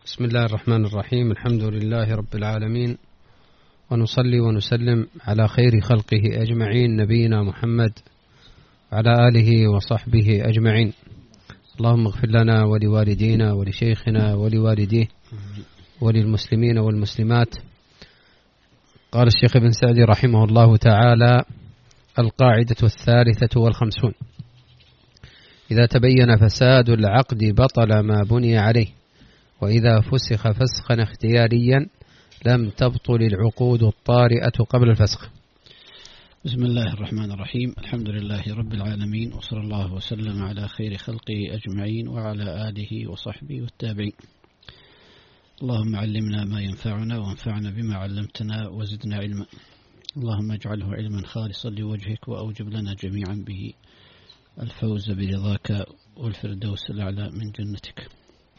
بسم الله الرحمن الرحيم. الحمد لله رب العالمين، ونصلي ونسلم على خير خلقه أجمعين، نبينا محمد وعلى آله وصحبه أجمعين. اللهم اغفر لنا ولوالدينا ولشيخنا ولوالديه وللمسلمين والمسلمات. قال الشيخ ابن سعدي رحمه الله تعالى: القاعدة 53: إذا تبين فساد العقد بطل ما بني عليه، وإذا فسخ فسخا اختياريا لم تبطل العقود الطارئة قبل الفسخ. بسم الله الرحمن الرحيم. الحمد لله رب العالمين، وصلى الله وسلم على خير خلقه أجمعين وعلى آله وصحبه والتابعين. اللهم علمنا ما ينفعنا وانفعنا بما علمتنا وزدنا علما. اللهم اجعله علما خالصا لوجهك، وأوجب لنا جميعا به الفوز برضاك والفردوس الأعلى من جنتك.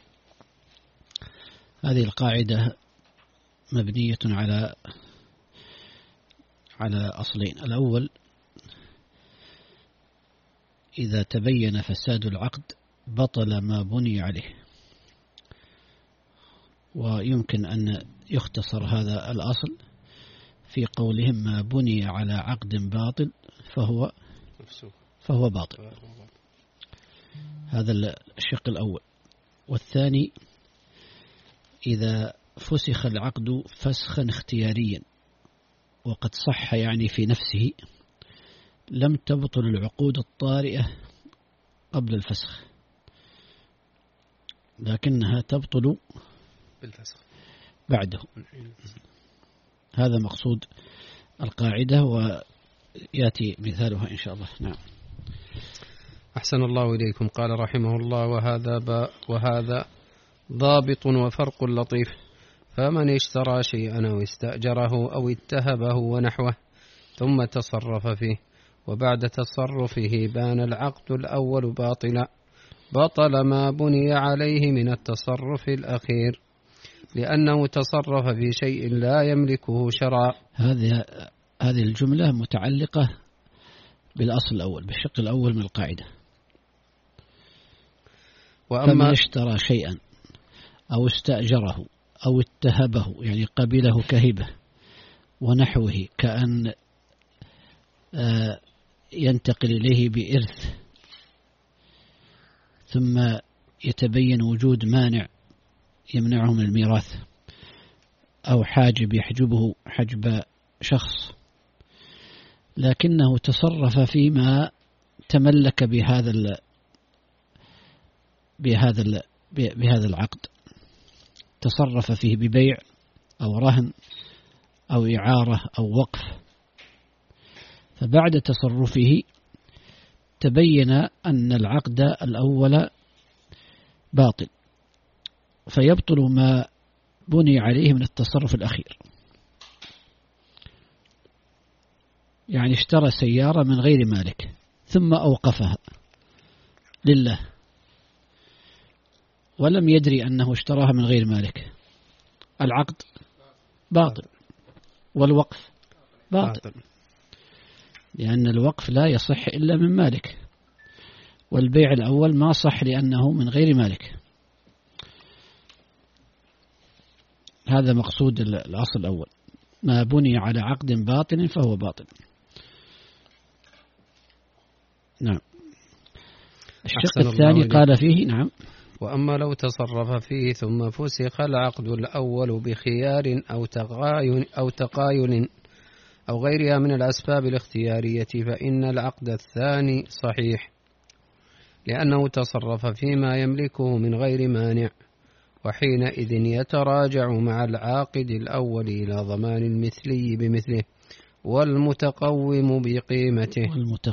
هذه القاعدة مبنية على أصلين: الأول، إذا تبين فساد العقد بطل ما بني عليه. ويمكن أن يختصر هذا الأصل في قولهم: ما بني على عقد باطل فهو باطل. هذا الشق الأول. والثاني: إذا فسخ العقد فسخا اختياريا وقد صح يعني في نفسه، لم تبطل العقود الطارئة قبل الفسخ، لكنها تبطل بالفسخ بعده. هذا مقصود القاعدة، ويأتي مثالها إن شاء الله. نعم. أحسن الله إليكم. قال رحمه الله: وهذا ضابط وفرق لطيف. فمن اشترى شيئا أو استأجره أو اتهبه ونحوه ثم تصرف فيه، وبعد تصرفه بان العقد الأول باطلا، بطل ما بني عليه من التصرف الأخير، لأنه تصرف في شيء لا يملكه شرعا. هذه الجملة متعلقة بالأصل الأول، بالشق الأول من القاعدة. فمن اشترى شيئا أو استأجره أو اتهبه، يعني قبله كهبة ونحوه، كأن ينتقل إليه بإرث، ثم يتبين وجود مانع يمنعه من الميراث، أو حاجب يحجبه حجب شخص، لكنه تصرف فيما تملك بهذا العقد، تصرف فيه ببيع أو رهن أو إعارة أو وقف. فبعد تصرفه تبين أن العقد الأول باطل، فيبطل ما بني عليه من التصرف الأخير. يعني اشترى سيارة من غير مالك ثم أوقفها لله، ولم يدري أنه اشتراها من غير مالك، العقد باطل والوقف باطل، لأن الوقف لا يصح إلا من مالك، والبيع الأول ما صح لأنه من غير مالك. هذا مقصود الأصل الأول: ما بني على عقد باطل فهو باطل. نعم. الشق الثاني قال فيه: نعم. وأما لو تصرف فيه ثم فسخ العقد الأول بخيار أو تقايل أو غيرها من الأسباب الاختيارية، فإن العقد الثاني صحيح، لأنه تصرف فيما يملكه من غير مانع، وحينئذ يتراجع مع العاقد الأول إلى ضمان المثلي بمثله والمتقوم بقيمته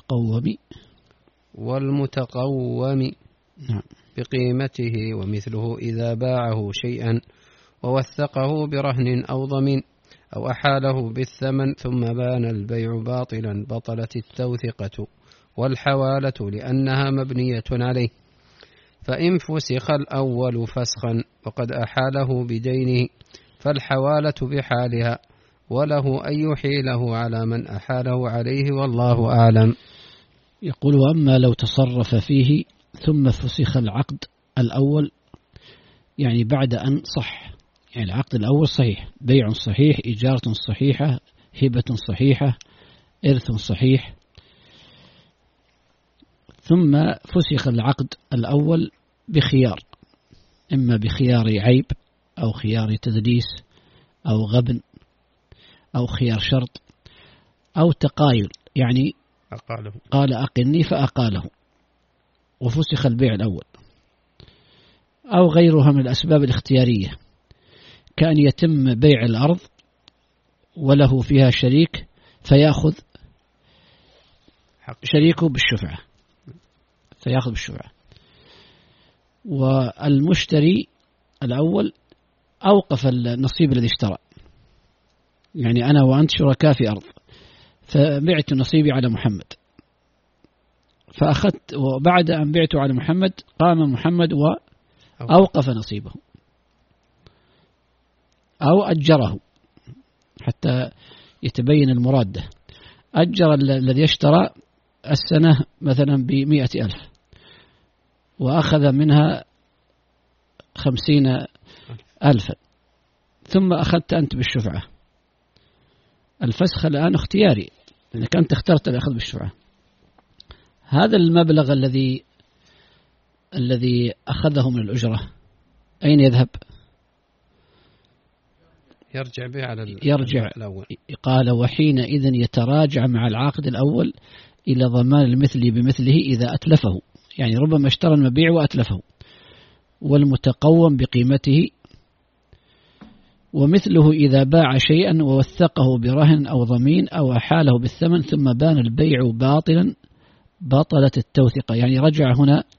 والمتقوم بقيمته، ومثله إذا باعه شيئا ووثقه برهن أو ضمين أو أحاله بالثمن ثم بان البيع باطلا، بطلت التوثقة والحوالة لأنها مبنية عليه. فإن فسخ الأول فسخا وقد أحاله بدينه فالحوالة بحالها، وله أن يحيله على من أحاله عليه، والله أعلم. يقول: وأما لو تصرف فيه ثم فسخ العقد الأول يعني بعد أن صح، يعني العقد الأول صحيح، بيع صحيح، إجارة صحيحة، هبة صحيحة، إرث صحيح، ثم فسخ العقد الأول بخيار، إما بخيار عيب أو خيار تدليس أو غبن أو خيار شرط أو تقايل، يعني أقاله، قال أقلني فأقاله وفسخ البيع الأول، أو غيرها من الأسباب الاختيارية، كأن يتم بيع الأرض وله فيها شريك فيأخذ شريكه بالشفعة، فيأخذ بالشفعة. والمشتري الأول أوقف النصيب الذي اشترى، يعني أنا وأنت شركاء في أرض، فبعت نصيبي على محمد، فأخذت، وبعد أن بعته على محمد قام محمد وأوقف نصيبه أو أجره حتى يتبين المرادة. أجر الذي اشترى السنة مثلا ب100,000 وأخذ منها 50,000 ثم أخذت أنت بالشفعة. الفسخ الآن اختياري، لأنك أنت اخترت الأخذ بالشفعة. هذا المبلغ الذي أخذه من الأجرة أين يذهب؟ يرجع به على يرجع الأول. قال وحينئذ يتراجع مع العقد الأول إلى ضمان المثل بمثله إذا أتلفه، يعني ربما اشترى المبيع وأتلفه، والمتقوم بقيمته، ومثله إذا باع شيئا ووثقه برهن أو ضمين أو أحاله بالثمن ثم بان البيع باطلا بطلت التوثقة، يعني رجع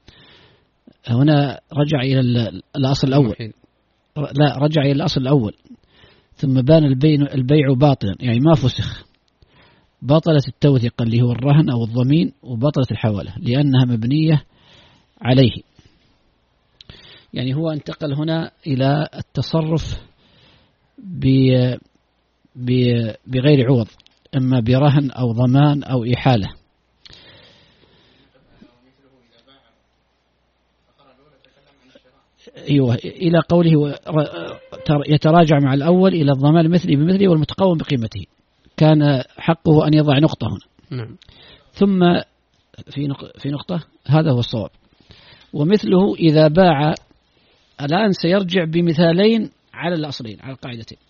هنا رجع إلى الأصل الأول، لا رجع إلى الأصل الأول ثم بان البيع باطلا، يعني ما فسخ، بطلت التوثقة اللي هو الرهن أو الضمين، وبطلت الحوالة لأنها مبنية عليه. يعني هو انتقل هنا إلى التصرف بغير عوض، إما برهن أو ضمان أو إحالة. أيوة، إلى قوله يتراجع مع الأول إلى الضمان المثلي بمثله والمتقوم بقيمته، كان حقه أن يضع نقطة هنا. نعم. ثم في نقطة، هذا هو الصواب. ومثله إذا باع، الآن سيرجع بمثالين على الأصلين، على القاعدتين.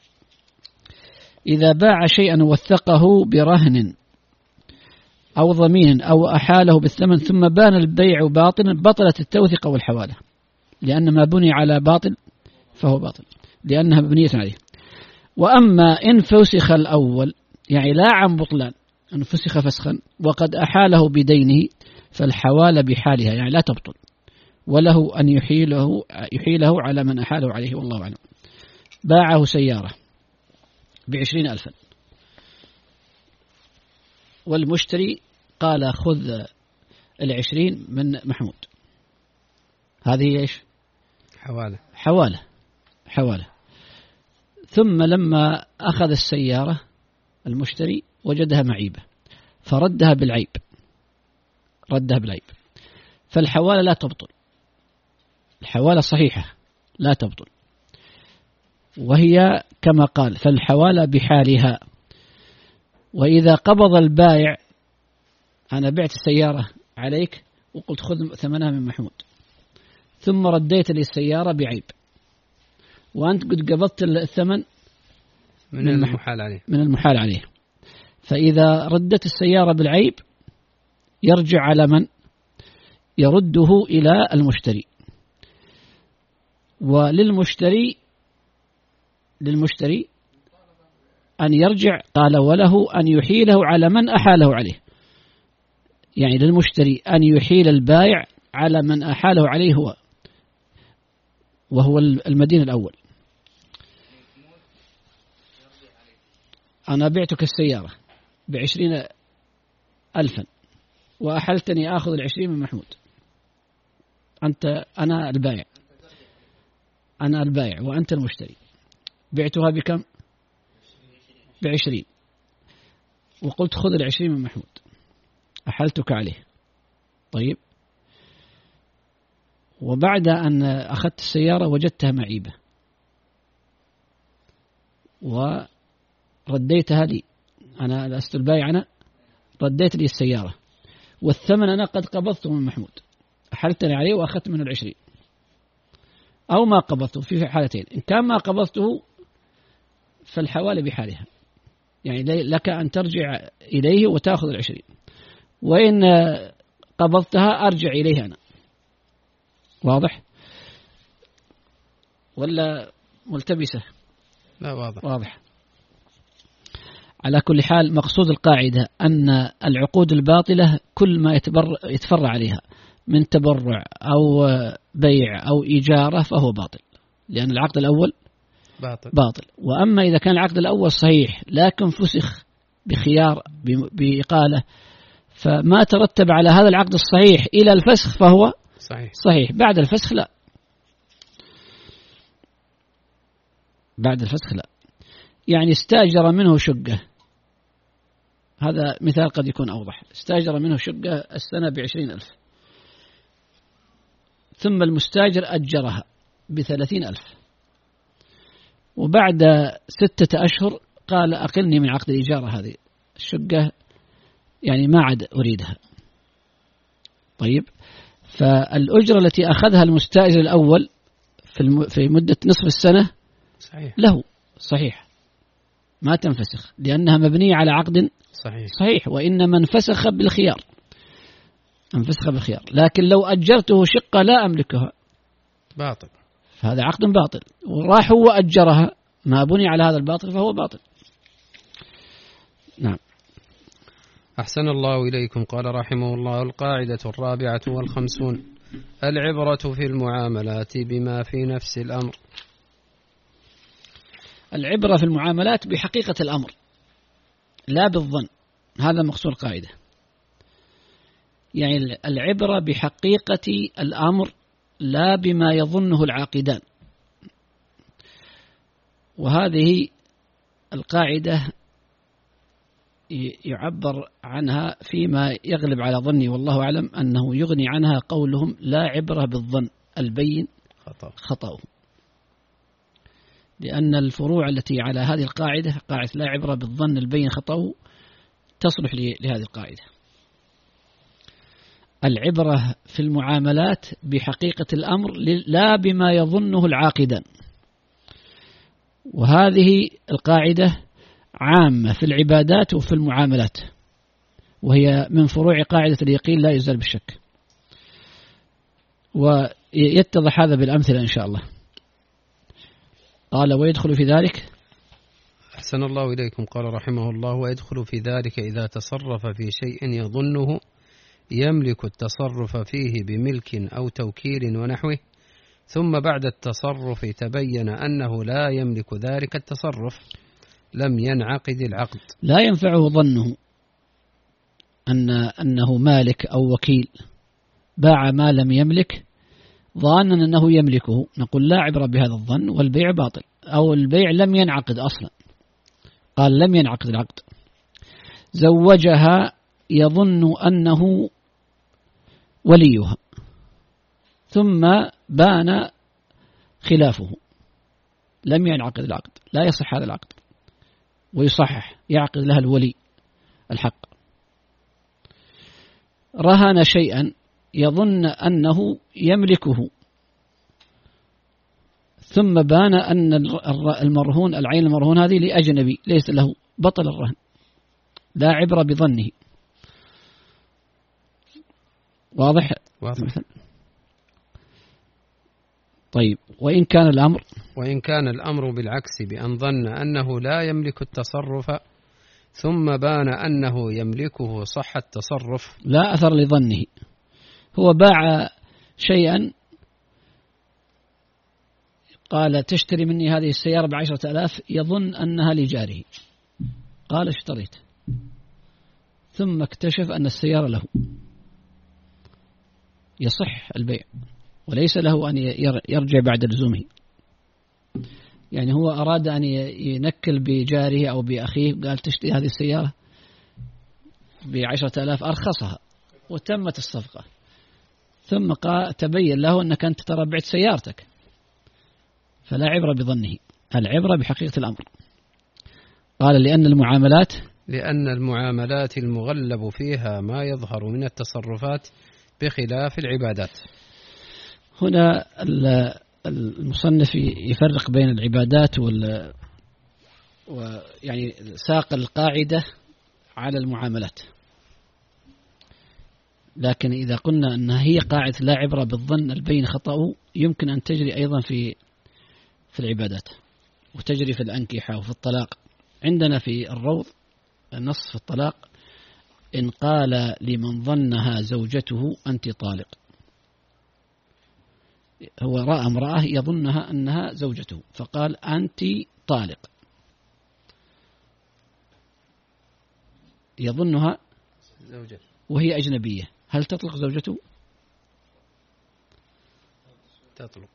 إذا باع شيئا وثقه برهن أو ضمين أو أحاله بالثمن ثم بان البيع باطلا بطلت التوثقة والحوالة، لأن ما بني على باطل فهو باطل لأنها مبنية عليه. وأما إن فسخ الأول، يعني لا عن بطلان، أن فسخ فسخا وقد أحاله بدينه، فالحوالة بحالها، يعني لا تبطل، وله أن يحيله على من أحاله عليه، والله أعلم. باعه سيارة ب20,000 والمشتري قال خذ 20 من محمود، هذه إيش؟ حوالة. ثم لما أخذ السيارة المشتري وجدها معيبة فردها بالعيب، فالحوالة لا تبطل، الحوالة صحيحة لا تبطل، وهي كما قال فالحوالة بحالها. وإذا قبض البائع، أنا بعت السيارة عليك وقلت خذ ثمنها من محمود، ثم رديت لي السيارة بعيب، وأنت قد قبضت الثمن من المحال عليه، فإذا ردت السيارة بالعيب يرجع على من؟ يرده إلى المشتري. وللمشتري أن يرجع، قال وله أن يحيله على من أحاله عليه، يعني للمشتري أن يحيل البائع على من أحاله عليه وهو المدين الأول. أنا بعتك السيارة ب20,000 وأحلتني آخذ 20 من محمود، أنا البائع وأنت المشتري، بعتها بكم؟ ب20، وقلت خذ 20 من محمود، أحلتك عليه. طيب، وبعد أن أخذت السيارة وجدتها معيبة ورديتها لي، أنا لست البائع، أنا رديت لي السيارة والثمن أنا قد قبضته من محمود، أحلتني عليه وأخذت منه 20، أو ما قبضته في حالتين. إن كان ما قبضته فالحوالة بحالها، يعني لك أن ترجع إليه وتأخذ 20، وإن قبضتها أرجع إليه أنا. واضح ولا ملتبسة؟ لا واضح. واضح. على كل حال مقصود القاعدة أن العقود الباطلة كل ما يتفرع عليها من تبرع أو بيع أو إجارة فهو باطل، لأن العقد الأول باطل. وأما إذا كان العقد الأول صحيح لكن فسخ بخيار بإقالة، فما ترتب على هذا العقد الصحيح إلى الفسخ فهو صحيح. بعد الفسخ لا. بعد الفسخ لا. يعني استأجر منه شقة، هذا مثال قد يكون أوضح. استأجر منه شقة السنة ب20,000، ثم المستأجر أجرها ب30,000، وبعد 6 أشهر قال أقلني من عقد الإجارة هذه الشقة، يعني ما عاد أريدها. طيب، فالأجرة التي أخذها المستأجر الأول في مدة نصف السنة له صحيح، ما تنفسخ لأنها مبنية على عقد صحيح. وإنما انفسخ بالخيار، لكن لو أجرته شقة لا أملكها باطل، فهذا عقد باطل، وراح هو أجرها ما بني على هذا الباطل فهو باطل. نعم. أحسن الله إليكم. قال رحمه الله: القاعدة 54 العبرة في المعاملات بما في نفس الأمر. العبرة في المعاملات بحقيقة الأمر لا بالظن، هذا مقصود القاعدة. يعني العبرة بحقيقة الأمر لا بما يظنه العاقدان. وهذه القاعدة يعبر عنها فيما يغلب على ظني والله أعلم أنه يغني عنها قولهم: لا عبرة بالظن البين خطأه. لأن الفروع التي على هذه القاعدة، قاعدة لا عبرة بالظن البين خطأه، تصلح لهذه القاعدة. العبرة في المعاملات بحقيقة الأمر لا بما يظنه العاقدان. وهذه القاعدة عامة في العبادات وفي المعاملات، وهي من فروع قاعدة اليقين لا يزال بالشك، ويتضح هذا بالأمثلة إن شاء الله. قال: ويدخل في ذلك. أحسن الله إليكم. قال رحمه الله: ويدخل في ذلك إذا تصرف في شيء يظنه يملك التصرف فيه بملك أو توكيل ونحوه، ثم بعد التصرف تبين أنه لا يملك ذلك التصرف، لم ينعقد العقد. لا ينفعه ظنه أنه مالك أو وكيل، باع ما لم يملك ظانا أنه يملكه، نقول لا عبرة بهذا الظن، والبيع باطل، أو البيع لم ينعقد أصلا. قال: لم ينعقد العقد. زوجها يظن أنه وليها، ثم بان خلافه، لم ينعقد العقد، لا يصح هذا العقد، ويصحح يعقد لها الولي الحق. رهن شيئا يظن أنه يملكه، ثم بان أن المرهون، العين المرهون هذه لأجنبي ليس له، بطل الرهن، لا عبرة بظنه. واضح. طيب، وإن كان الأمر بالعكس، بأن ظن أنه لا يملك التصرف ثم بان أنه يملكه، صح التصرف، لا أثر لظنه. هو باع شيئا، قال: تشتري مني هذه السيارة ب10,000، يظن أنها لجاره، قال: اشتريت، ثم اكتشف أن السيارة له، يصح البيع، وليس له أن يرجع بعد لزومه. يعني هو أراد أن ينكل بجاره أو بأخيه، قال: تشتري هذه السيارة ب10,000، أرخصها، وتمت الصفقة. ثم تبين له أنك أنت ترى بعت سيارتك، فلا عبرة بظنه، العبرة بحقيقة الأمر. قال لأن المعاملات المغلب فيها ما يظهر من التصرفات بخلاف العبادات. هنا المصنف يفرق بين العبادات ويعني ساق القاعدة على المعاملات، لكن إذا قلنا أنها هي قاعدة لا عبرة بالظن البين خطأه، يمكن أن تجري أيضا في العبادات، وتجري في الأنكحة وفي الطلاق. عندنا في الروض النص في الطلاق: إن قال لمن ظنها زوجته أنت طالق. هو رأى امرأة يظنها أنها زوجته فقال أنت طالق، يظنها زوجته وهي أجنبية، هل تطلق زوجته؟ تطلق.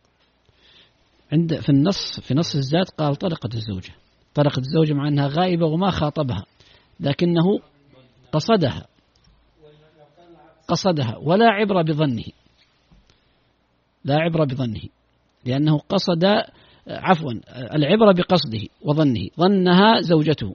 في نص الزاد قال طلقت الزوجة مع أنها غائبة وما خاطبها، لكنه قصدها ولا عبرة بظنه، لأنه قصد، العبرة بقصده وظنه، ظنها زوجته.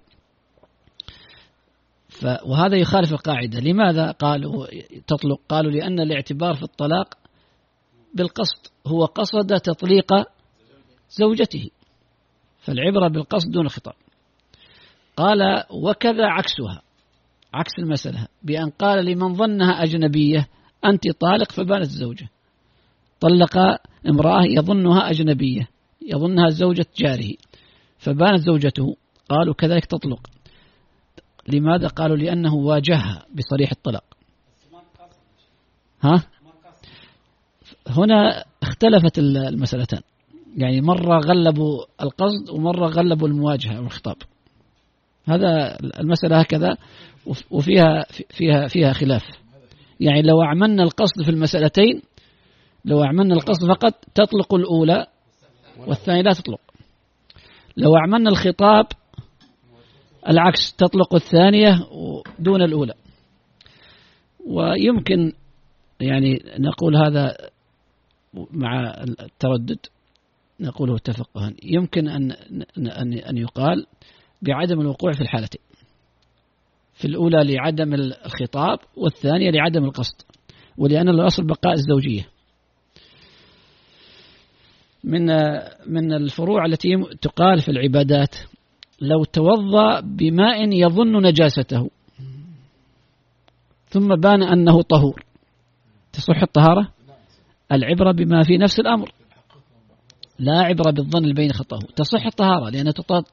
وهذا يخالف القاعدة. لماذا قالوا تطلق؟ قالوا لأن الاعتبار في الطلاق بالقصد، هو قصد تطليق زوجته، فالعبرة بالقصد دون خطاب. قال وكذا عكس المسألة، بأن قال لمن ظنها أجنبية أنت طالق فبانت الزوجة، طلق امرأة يظنها أجنبية، يظنها زوجة جاره فبانت زوجته، قالوا كذلك تطلق. لماذا؟ قالوا لأنه واجهها بصريح الطلاق. هنا اختلفت المسألتان، يعني مرة غلبوا القصد ومرة غلبوا المواجهة والخطاب. هذا المسألة هكذا، وفيها خلاف. يعني لو أعملنا القصد في المسألتين، لو أعملنا القصد فقط تطلق الأولى والثانية لا تطلق. لو أعملنا الخطاب العكس، تطلق الثانية دون الأولى. ويمكن يعني نقول هذا مع التردد، نقوله تفقها، يمكن أن يقال بعدم الوقوع في الحالتين، في الأولى لعدم الخطاب والثانية لعدم القصد، ولأن الأصل بقاء الزوجية. من الفروع التي تقال في العبادات: لو توضأ بماء يظن نجاسته ثم بان أنه طهور، تصح الطهارة؟ العبرة بما في نفس الأمر، لا عبرة بالظن البين خطأه. تصح الطهارة لأنه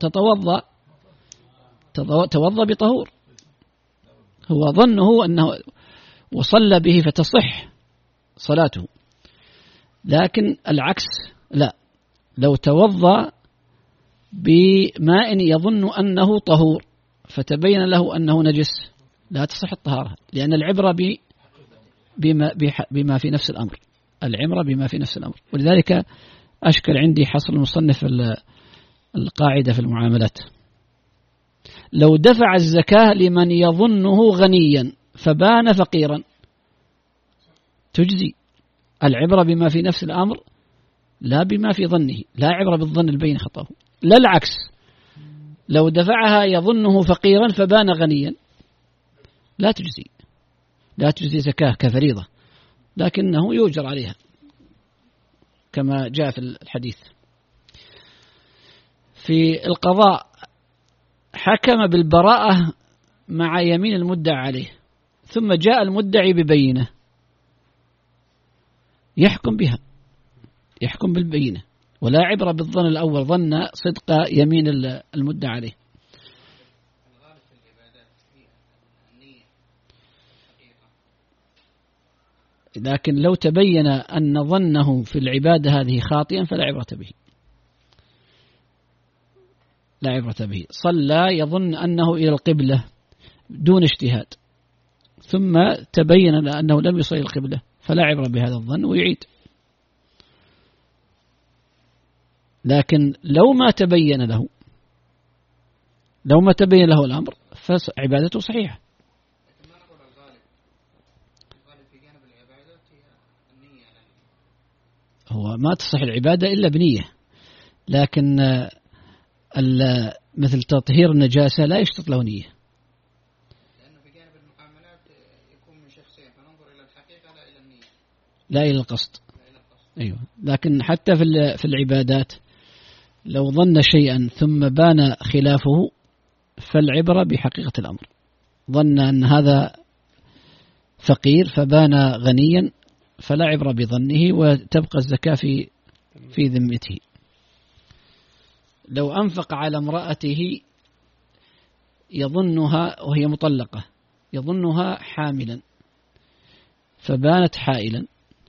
توضأ بطهور، هو ظنه أنه وصلى به فتصح صلاته. لكن العكس لا، لو توضأ بماء يظن أنه طهور فتبين له أنه نجس لا تصح الطهارة، لأن العبرة بما في نفس الأمر، العبرة بما في نفس الأمر. ولذلك أشكل عندي حصر المصنف القاعدة في المعاملات: لو دفع الزكاة لمن يظنه غنيا فبان فقيرا تجزي، العبرة بما في نفس الأمر لا بما في ظنه، لا عبرة بالظن البين خطأه. لا العكس، لو دفعها يظنه فقيرا فبان غنيا لا تجزي زكاة كفريضة، لكنه يؤجر عليها كما جاء في الحديث. في القضاء حكم بالبراءة مع يمين المدعى عليه، ثم جاء المدعي ببينة يحكم بالبينة، ولا عبرة بالظن الأول، ظن صدق يمين المدعى عليه. لكن لو تبين أن ظنه في العبادة هذه خاطئا فلا عبرة به. صلى يظن أنه إلى القبلة دون اجتهاد، ثم تبين أنه لم يصل القبلة فلا عبرة بهذا الظن ويعيد. لكن لو ما تبين له الأمر فعبادته صحيحة. هو ما تصح العبادة إلا بنية، لكن مثل تطهير النجاسة لا يشترط له نية، لأنه في جانب المعاملات يكون من شخصين، فننظر إلى الحقيقة لا إلى النية، لا إلى القصد. أيوة. لكن حتى في العبادات لو ظن شيئا ثم بان خلافه فالعبرة بحقيقة الأمر. ظن أن هذا فقير فبان غنيا فلا عبرة بظنه، وتبقى الزكاة في ذمته. لو أنفق على امرأته يظنها وهي مطلقة، يظنها حاملا فبانت حائلا،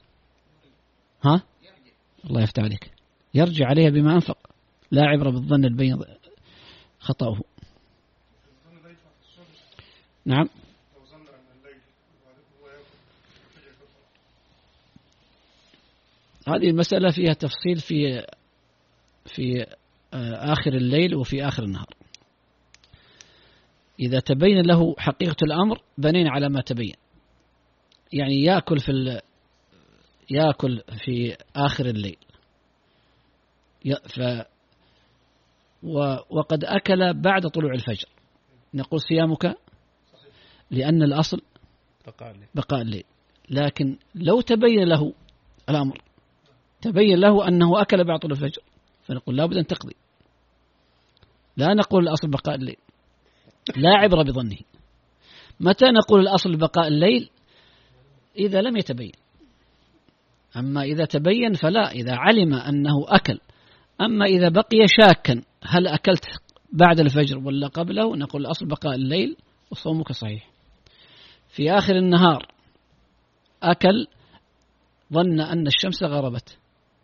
الله يفتح عليك، يرجع عليها بما أنفق، لا عبرة بالظن البين خطأه. نعم. هذه المسألة فيها تفصيل في آخر الليل وفي آخر النهار. إذا تبين له حقيقة الأمر بنين على ما تبين، يعني يأكل في آخر الليل وقد أكل بعد طلوع الفجر، نقول صيامك لأن الأصل بقاء الليل. لكن لو تبين له الأمر، تبين له أنه أكل بعد طلوع الفجر، فنقول لا بد أن تقضي، لا نقول الأصل بقاء الليل، لا عبرة بظنه. متى نقول الأصل بقاء الليل؟ إذا لم يتبين. أما إذا تبين فلا، إذا علم أنه أكل. أما إذا بقي شاكا هل أكلت بعد الفجر ولا قبله، نقول الأصل بقاء الليل وصومك صحيح. في آخر النهار أكل، ظن أن الشمس غربت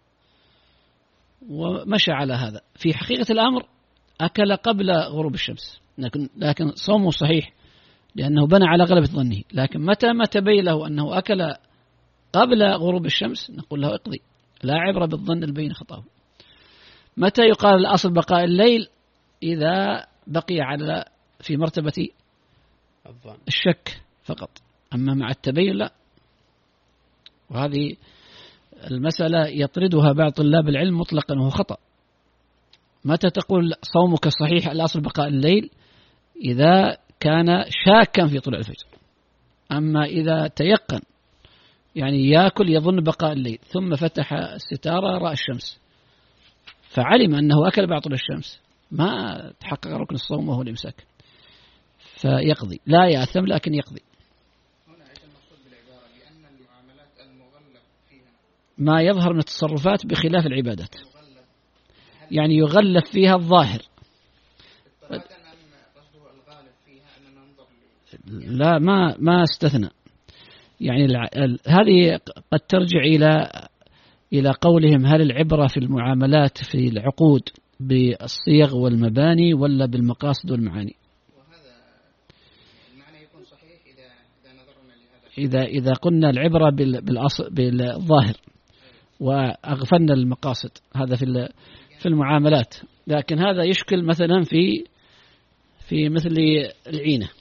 ومشى على هذا، في حقيقة الأمر أكل قبل غروب الشمس، لكن صومه صحيح لأنه بنى على غلبة ظنه. لكن متى ما تبين له أنه أكل قبل غروب الشمس نقول له اقضي، لا عبرة بالظن البين خطأه. متى يقال الأصل بقاء الليل؟ إذا بقي في مرتبة الشك فقط، أما مع التبين لا. وهذه المسألة يطردها بعض طلاب العلم مطلقا وهو خطأ. متى تقول صومك صحيح الأصل بقاء الليل؟ إذا كان شاكا في طلوع الفجر. أما إذا تيقن، يعني يأكل يظن بقاء الليل ثم فتح الستارة رأى الشمس فعلم أنه أكل بعد طلوع الشمس، ما تحقق ركن الصوم وهو الإمساك، فيقضي، لا يأثم لكن يقضي. هنا أيضا المقصود بالعبارة لأن المعاملات المغلب فيها ما يظهر من التصرفات بخلاف العبادات، يعني يغلب فيها الظاهر. لا، ما استثنى، يعني هذه قد ترجع إلى قولهم هل العبرة في المعاملات في العقود بالصيغ والمباني ولا بالمقاصد والمعاني؟ وهذا المعنى يكون صحيح إذا نظرنا لهذا، إذا قلنا العبرة بالظاهر وأغفلنا المقاصد، هذا في المعاملات. لكن هذا يشكل مثلا في مثل العينة.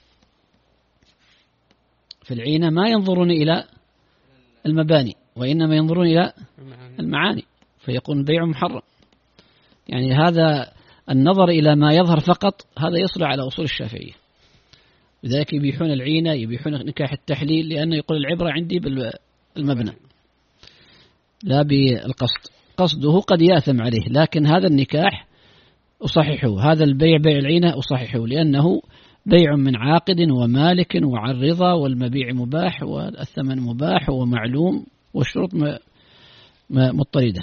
في العينة ما ينظرون إلى المباني وإنما ينظرون إلى المعاني، فيكون بيع محرم. يعني هذا النظر إلى ما يظهر فقط هذا يصل على أصول الشافعية، لذلك يبيحون العينة، يبيحون نكاح التحليل، لأنه يقول العبرة عندي بالمبنى لا بالقصد. قصده قد يأثم عليه، لكن هذا النكاح أصححه، هذا البيع بيع العينة أصححه، لأنه بيع من عاقد ومالك وعن رضا، والمبيع مباح والثمن مباح ومعلوم والشروط مضطردة.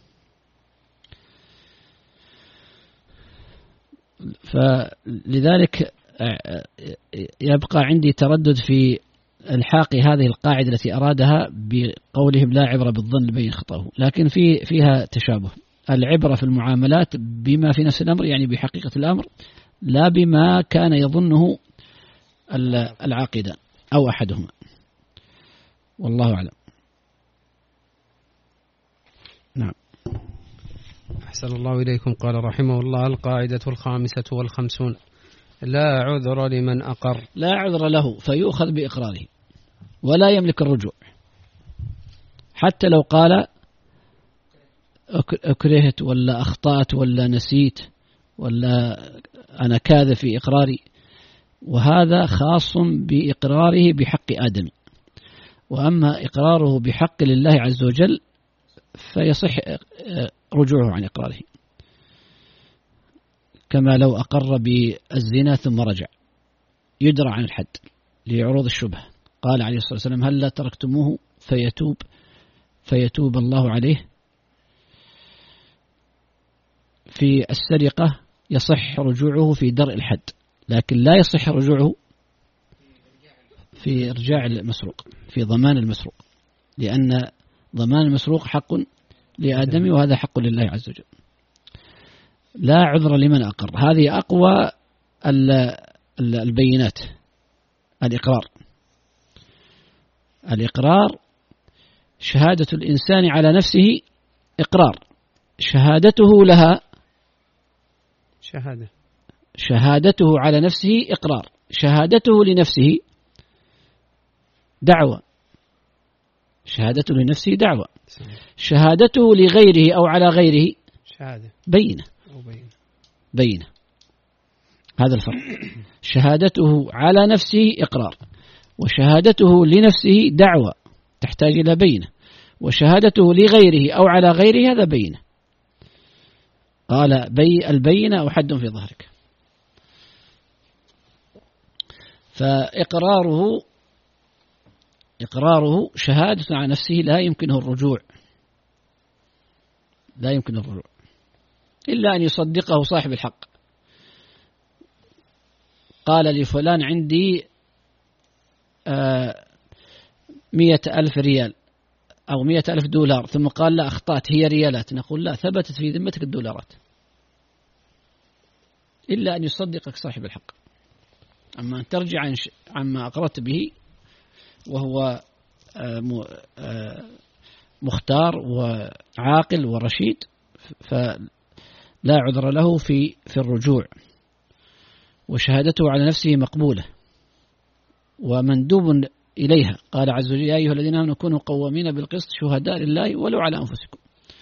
فلذلك يبقى عندي تردد في الحاق هذه القاعدة التي أرادها بقولهم لا عبرة بالظن البين خطأه، لكن فيها تشابه. العبرة في المعاملات بما في نفس الأمر، يعني بحقيقة الأمر، لا بما كان يظنه العاقدان أو أحدهما، والله أعلم. نعم. أحسن الله إليكم. قال رحمه الله: القاعدة 55 لا عذر لمن أقر. لا عذر له فيؤخذ بإقراره ولا يملك الرجوع، حتى لو قال أكرهت ولا أخطأت ولا نسيت ولا أنا كاذب في إقراري، وهذا خاص بإقراره بحق آدم. وأما إقراره بحق الله عز وجل فيصح رجوعه عن إقراره، كما لو أقر بالزنا ثم رجع يدرى عن الحد لعروض الشبهة. قال عليه الصلاة والسلام: هل لا تركتموه فيتوب الله عليه. في السرقة يصح رجوعه في درء الحد، لكن لا يصح رجوعه في إرجاع المسروق، في ضمان المسروق، لأن ضمان المسروق حق لآدم وهذا حق لله عز وجل. لا عذر لمن أقر. هذه أقوى البينات. الإقرار شهادة الإنسان على نفسه إقرار، شهادته لها شهادته على نفسه إقرار، شهادته لنفسه دعوة، شهادته لنفسه دعوة، شهادته لغيره أو على غيره بينة. هذا الفرق. شهادته على نفسه إقرار، وشهادته لنفسه دعوة تحتاج إلى بينة، وشهادته لغيره أو على غيره هذا بينة. قال البينة أو حد في ظهرك. فإقراره شهادة على نفسه لا يمكنه الرجوع إلا أن يصدقه صاحب الحق. قال لفلان: عندي 100,000 ريال أو 100,000 دولار، ثم قال: لا، أخطأت، هي ريالات. نقول: لا، ثبتت في ذمتك الدولارات، إلا أن يصدقك صاحب الحق. أما أن ترجع عما أقررت به وهو مختار وعاقل ورشيد فلا عذر له في الرجوع، وشهادته على نفسه مقبولة ومندوب إليها. قال عز وجل: يا أيها الذين آمنوا كونوا قوامين بالقسط شهداء لله ولو على أنفسكم.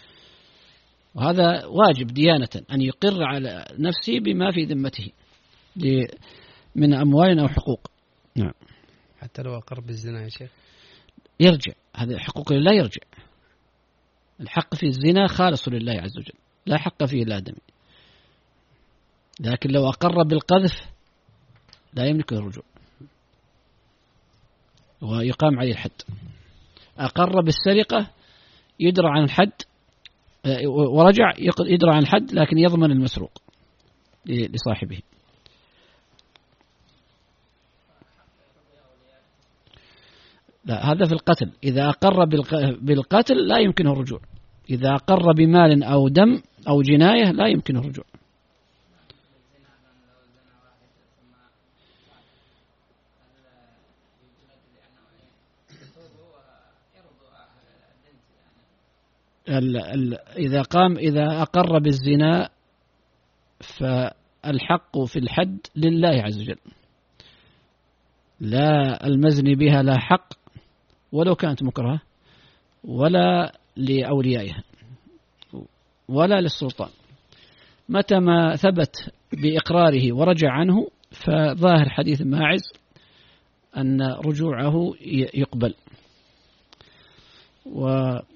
وهذا واجب ديانة أن يقر على نفسه بما في ذمته من أموال أو حقوق. نعم. حتى لو أقر بالزنا يا شيخ يرجع، هذا حقوق لله يرجع. الحق في الزنا خالص لله عز وجل، لا حق فيه الآدمي. لكن لو أقر بالقذف لا يملكه الرجوع ويقام عليه الحد. أقر بالسرقة يدرى عن الحد ورجع يدرى عن الحد، لكن يضمن المسروق لصاحبه. لا، هذا في القتل. إذا أقر بالقتل لا يمكنه الرجوع. إذا أقر بمال أو دم أو جناية لا يمكنه الرجوع. إذا أقر بالزنا فالحق في الحد لله عز وجل، لا المزني بها لا حق ولو كانت مكرهة، ولا لأوليائها، ولا للسلطان. متى ما ثبت بإقراره ورجع عنه فظاهر حديث ماعز أن رجوعه يقبل. وقد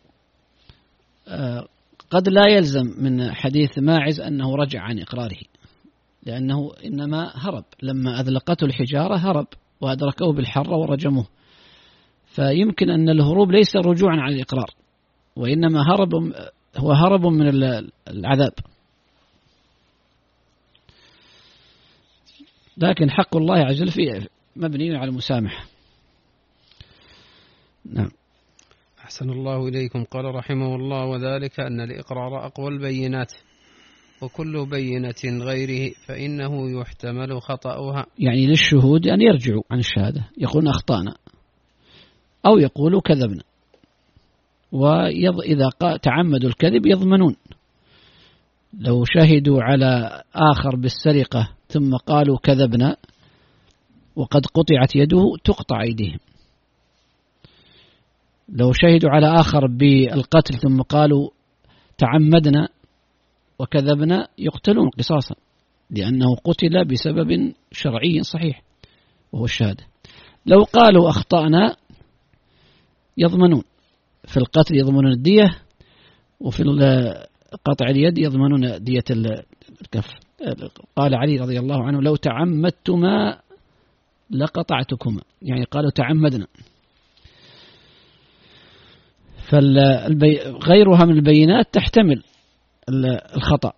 لا يلزم من حديث ماعز أنه رجع عن إقراره، لأنه إنما هرب لما أذلقته الحجارة، هرب وأدركه بالحرة ورجموه. فيمكن أن الهروب ليس رجوعا عن الإقرار، وإنما هو هرب من العذاب. لكن حق الله عز وجل فيه مبني على المسامحة. نعم. أحسن الله إليكم. قال رحمه الله: وذلك أن الإقرار أقوى البينات، وكل بينة غيره فإنه يحتمل خطأها. يعني للشهود أن يرجعوا عن الشهادة، يقولون أخطأنا أو يقولوا كذبنا، وإذا تعمدوا الكذب يضمنون. لو شهدوا على آخر بالسرقة ثم قالوا كذبنا وقد قطعت يده تقطع أيديهم. لو شهدوا على آخر بالقتل ثم قالوا تعمدنا وكذبنا يقتلون قصاصا، لأنه قتل بسبب شرعي صحيح وهو الشهادة. لو قالوا أخطأنا يضمنون، في القتل يضمنون الدية، وفي قطع اليد يضمنون دية الكف. قال علي رضي الله عنه: لو تعمدتما لقطعتكما، يعني قالوا تعمدنا. غيرها من البينات تحتمل الخطأ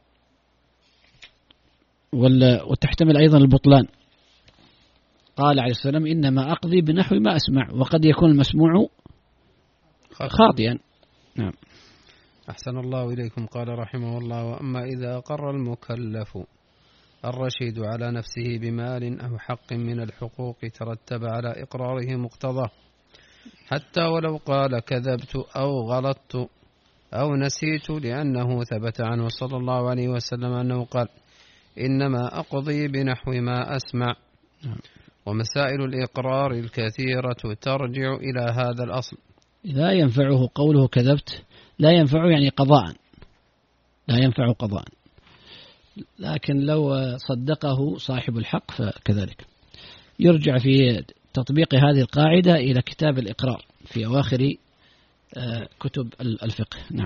وتحتمل أيضا البطلان. قال عليه السلام: إنما أقضي بنحو ما أسمع، وقد يكون المسموع خاطئا. نعم. أحسن الله إليكم. قال رحمه الله: وأما إذا أقر المكلف الرشيد على نفسه بمال أو حق من الحقوق ترتب على إقراره مقتضاه، حتى ولو قال كذبت أو غلطت أو نسيت، لأنه ثبت عنه صلى الله عليه وسلم أنه قال: إنما أقضي بنحو ما أسمع. ومسائل الإقرار الكثيرة ترجع إلى هذا الأصل. لا ينفعه قوله كذبت، لا ينفعه يعني قضاء، لا ينفع قضاء، لكن لو صدقه صاحب الحق فكذلك. يرجع في تطبيق هذه القاعدة إلى كتاب الإقرار في أواخر كتب الفقه. نعم.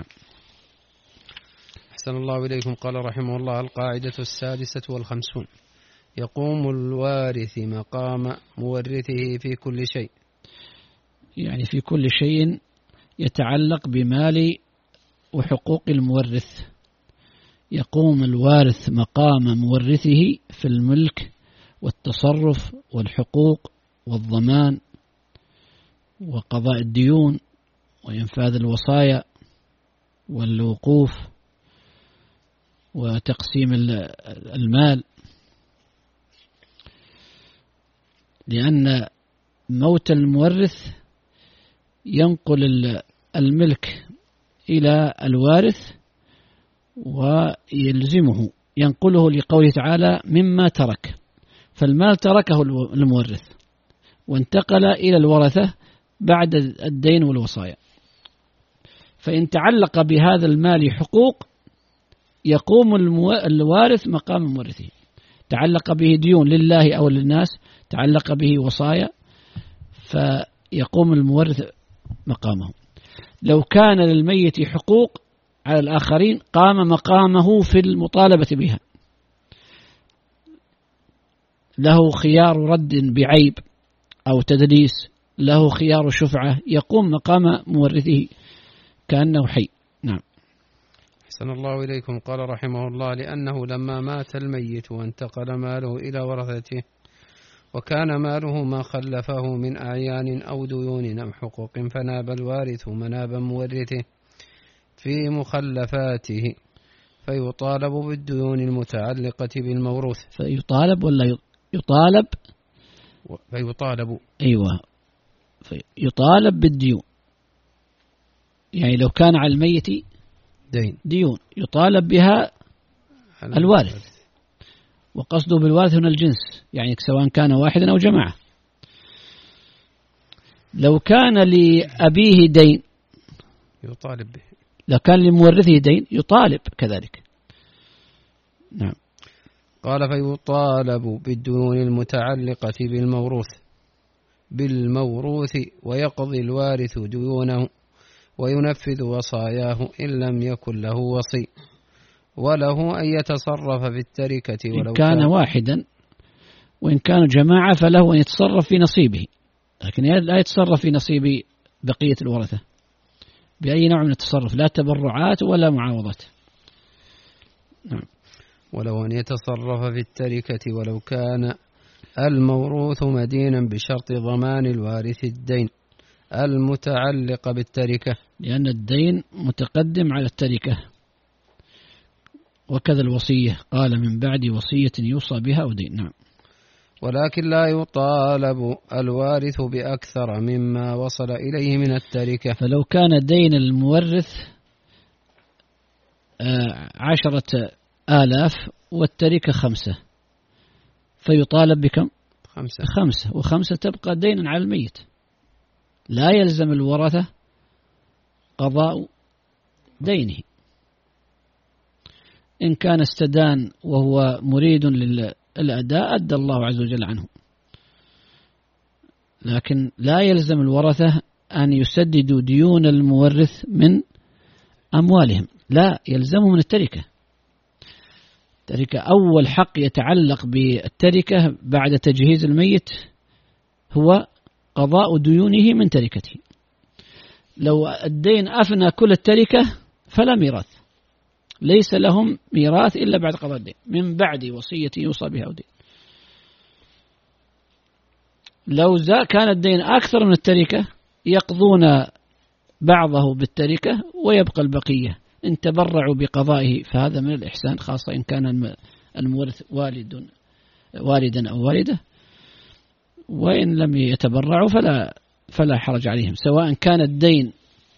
أحسن الله إليكم. قال رحمه الله: القاعدة 56. يقوم الوارث مقام مورثه في كل شيء، يعني في كل شيء يتعلق بمال وحقوق المورث. يقوم الوارث مقام مورثه في الملك والتصرف والحقوق والضمان وقضاء الديون وإنفاذ الوصايا والوقوف وتقسيم المال، لأن موت المورث ينقل الملك إلى الوارث ويلزمه، ينقله لقوله تعالى: مما ترك، فالمال تركه المورث وانتقل إلى الورثة بعد الدين والوصايا. فإن تعلق بهذا المال حقوق يقوم الوارث مقام مورثه، تعلق به ديون لله أو للناس، تعلق به وصايا، فيقوم المورث مقامه. لو كان للميت حقوق على الآخرين قام مقامه في المطالبة بها، له خيار رد بعيب أو تدليس، له خيار شفعة، يقوم مقام مورثه كأنه حي. نعم. أحسن الله إليكم. قال رحمه الله: لأنه لما مات الميت وانتقل ماله إلى ورثته، وكان ماله ما خلفه من أعيان أو ديون أو حقوق، فناب الوارث مناب مورثه في مخلفاته، فيطالب بالديون المتعلقة بالموروث. فيطالب ولا يطالب؟ فيطالب. أيوة، يطالب بالديون، يعني لو كان على الميت ديون يطالب بها الوارث، وقصده بالوارث هنا الجنس، يعني سواء كان واحدا أو جماعة. لو كان لأبيه دين يطالب به، لو كان لمورثه دين يطالب كذلك. نعم. قال: فيطالب بالديون المتعلقة بالموروث ويقضي الوارث ديونه وينفذ وصاياه إن لم يكن له وصي، وله أن يتصرف في التركة ولو إن كان واحدا، وإن كان جماعة فله أن يتصرف في نصيبه، لكن لا يتصرف في نصيب بقية الورثة بأي نوع من التصرف، لا تبرعات ولا معاوضات. نعم. ولو أن يتصرف في التركة ولو كان الموروث مدينا بشرط ضمان الوارث الدين المتعلق بالتركة، لأن الدين متقدم على التركة. وكذا الوصية، قال: من بعد وصية يوصى بها أو دين. نعم. ولكن لا يطالب الوارث بأكثر مما وصل إليه من التركة. فلو كان دين المورث 10,000 والتركة 5، فيطالب بكم؟ 5، و5 تبقى دينا على الميت، لا يلزم الورثة قضاء دينه، إن كان استدان وهو مريد للأداء أدى الله عز وجل عنه، لكن لا يلزم الورثة أن يسددوا ديون المورث من أموالهم، لا، يلزمهم من التركة. أول حق يتعلق بالتركة بعد تجهيز الميت هو قضاء ديونه من تركته. لو الدين أفنى كل التركة فلا ميراث، ليس لهم ميراث إلا بعد قضاء الدين من بعد وصية يوصى بها أو دين. لو كان الدين أكثر من التركة يقضون بعضه بالتركة ويبقى البقية، إن تبرعوا بقضائه فهذا من الإحسان، خاصة إن كان المورث والدا أو والدة، وإن لم يتبرعوا فلا حرج عليهم، سواء كان الدين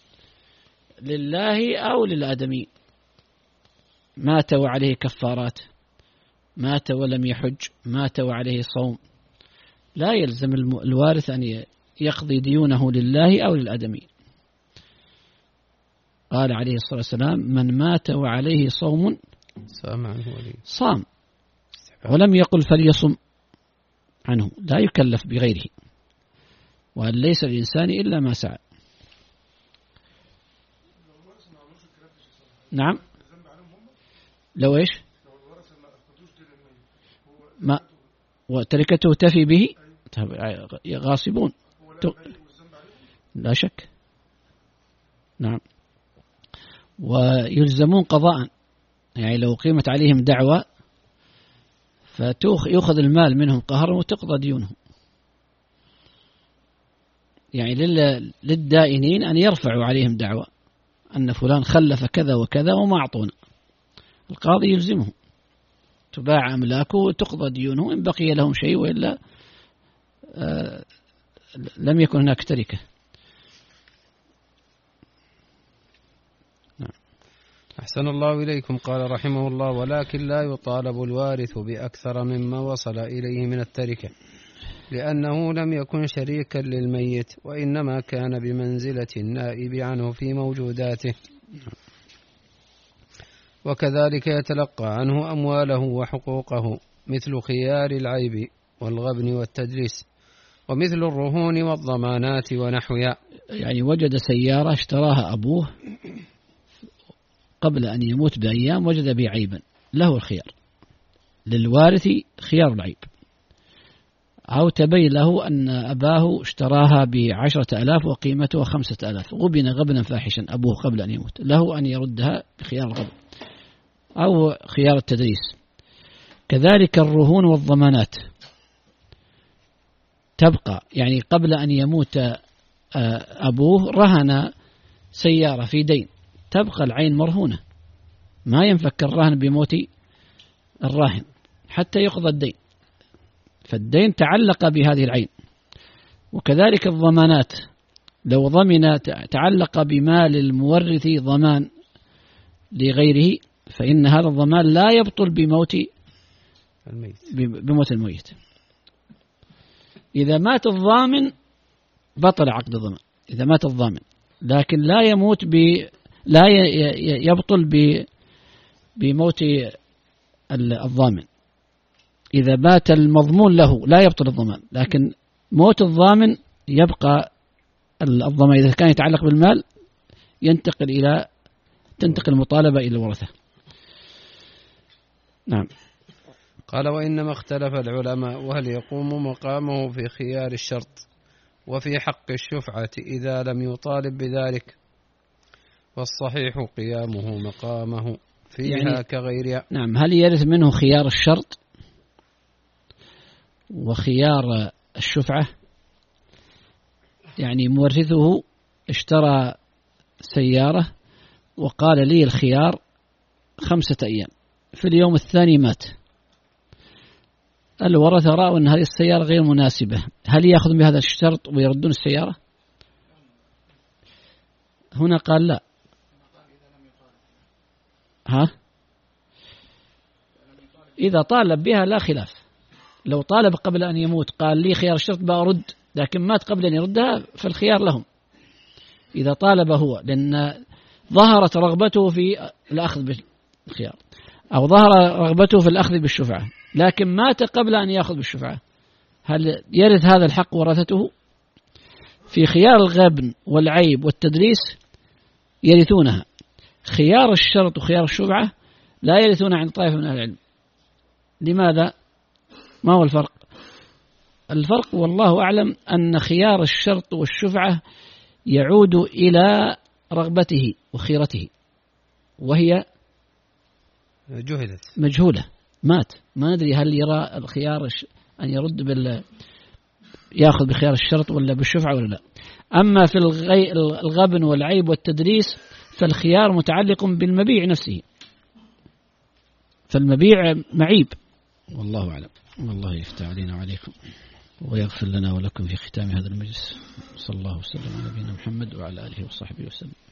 لله أو للآدمي. مات وعليه كفارات، مات ولم يحج، مات وعليه صوم، لا يلزم الوارث أن يقضي ديونه لله أو للآدمي. قال عليه الصلاة والسلام: من مات وعليه صوم صام، ولم يقل فليصم عنه، لا يكلف بغيره، وأن ليس الإنسان إلا ما سعى. نعم، لو إيش ما وتركته تفي به غاصبون، لا شك. نعم، ويلزمون قضاء، يعني لو قيمت عليهم دعوة فيأخذ المال منهم قهرا وتقضى ديونهم. يعني للدائنين أن يرفعوا عليهم دعوة أن فلان خلف كذا وكذا وما أعطونا، القاضي يلزمهم، تباع أملاكه وتقضى ديونه إن بقي لهم شيء، وإلا لم يكن هناك تركة. أحسن الله إليكم. قال رحمه الله: ولكن لا يطالب الوارث بأكثر مما وصل إليه من التركة، لأنه لم يكن شريكا للميت، وإنما كان بمنزلة النائب عنه في موجوداته، وكذلك يتلقى عنه أمواله وحقوقه، مثل خيار العيب والغبن والتدليس، ومثل الرهون والضمانات ونحوها. يعني وجد سيارة اشتراها أبوه قبل أن يموت بأيام، وجد بها عيبا، له الخيار، للوارث خيار العيب. أو تبين له أن أباه اشتراها ب10,000 وقيمتها 5,000، غبن غبنا فاحشا أبوه قبل أن يموت، له أن يردها بخيار الغبن أو خيار التدريس. كذلك الرهون والضمانات تبقى، يعني قبل أن يموت أبوه رهن سيارة في دين، تبقى العين مرهونة، ما ينفك الرهن بموت الراهن حتى يقضى الدين، فالدين تعلق بهذه العين. وكذلك الضمانات، لو ضمن تعلق بمال المورث ضمان لغيره، فإن هذا الضمان لا يبطل بموت الميت. إذا مات الضامن بطل عقد الضمان، إذا مات الضامن، لكن لا يموت لا يبطل بموت الضامن. إذا مات المضمون له لا يبطل الضمان، لكن موت الضامن يبقى الضمان. إذا كان يتعلق بالمال تنتقل المطالبة إلى الورثة. نعم. قال: وإنما اختلف العلماء وهل يقوم مقامه في خيار الشرط وفي حق الشفعة إذا لم يطالب بذلك، والصحيح قيامه مقامه فيها يعني كغيرها. نعم، هل يرث منه خيار الشرط وخيار الشفعة؟ يعني مورثه اشترى سيارة وقال لي الخيار 5 أيام، في اليوم الثاني مات، الورثة رأوا أن هذه السيارة غير مناسبة، هل يأخذون بهذا الشرط ويردون السيارة؟ هنا قال لا. إذا طالب بها لا خلاف. لو طالب قبل أن يموت قال لي خيار الشرط بأرد، لكن مات قبل أن يردها، فالخيار لهم إذا طالب هو، لأن ظهرت رغبته في الأخذ بالخيار. أو ظهر رغبته في الأخذ بالشفعة لكن مات قبل أن يأخذ بالشفعة، هل يرث هذا الحق ورثته؟ في خيار الغبن والعيب والتدريس يرثونها، خيار الشرط وخيار الشفعة لا يرثون عند طائفة من أهل العلم. لماذا؟ ما هو الفرق؟ الفرق والله أعلم أن خيار الشرط والشفعة يعود إلى رغبته وخيرته، وهي جهلت مجهولة، مات، ما ندري هل يرى الخيار أن يرد يأخذ بخيار الشرط ولا بالشفعة ولا لا. أما في الغبن والعيب والتدريس فالخيار متعلق بالمبيع نفسه، فالمبيع معيب. والله أعلم، والله يفتح علينا وعليكم ويغفر لنا ولكم في ختام هذا المجلس. صلى الله وسلم على نبينا محمد وعلى آله وصحبه وسلم.